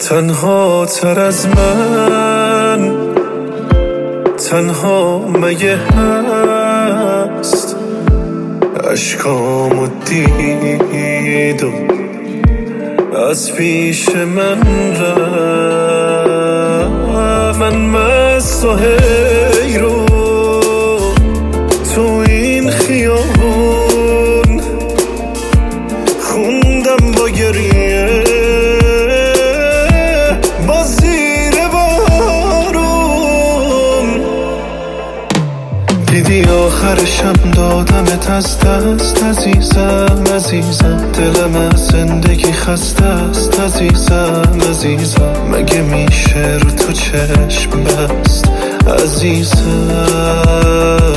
تنها تر از من تنها مگه هست اشکامو دید و از پیش من رفت. من مست و حیرون تو این خیابون خوندم با گریه با زیر بارون. دیدی آخرشم دادمت از دست عزیزم عزیزم، دلم از زندگی خسته است عزیزم عزیزم، مگه میشه رو تو چشم بست عزیزم.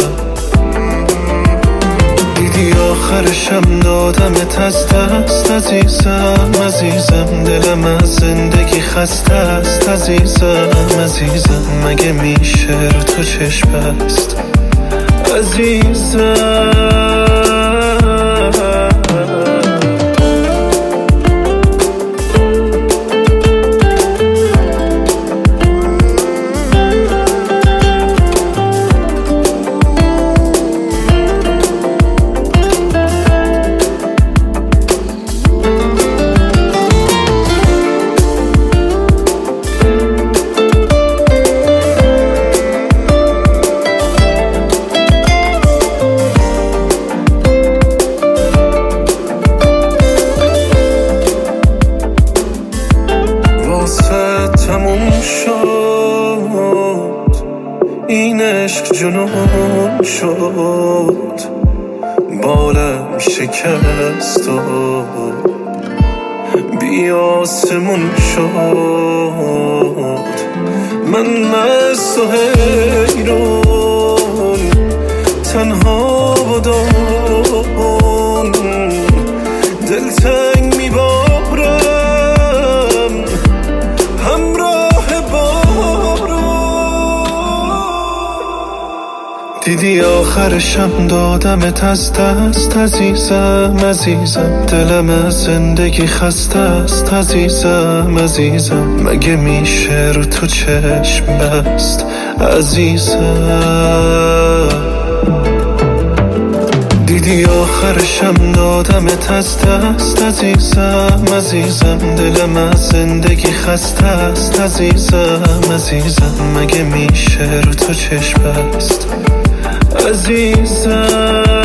دیدی آخرشم دادمت از دست عزیزم عزیزم، دلم از زندگی خسته است عزیزم عزیزم، مگه میشه رو تو چشم بست عزیزم. تموم شد این عشق جنون شد، بالم شکست و بی آسمون شد. من مست و حیرون تنها بودم، دلتنگ میبارم همراه بارون. دیدی آخرشم دادمت از دست عزیزم عزیزم، دلم از زندگی خسته است عزیزم عزیزم، مگه میشه رو تو چشم بست عزیزم. دیدی آخرشم دادمت از دست عزیزم عزیزم، دلم از زندگی خسته است عزیزم عزیزم، مگه میشه رو تو چشم بست عزیزم.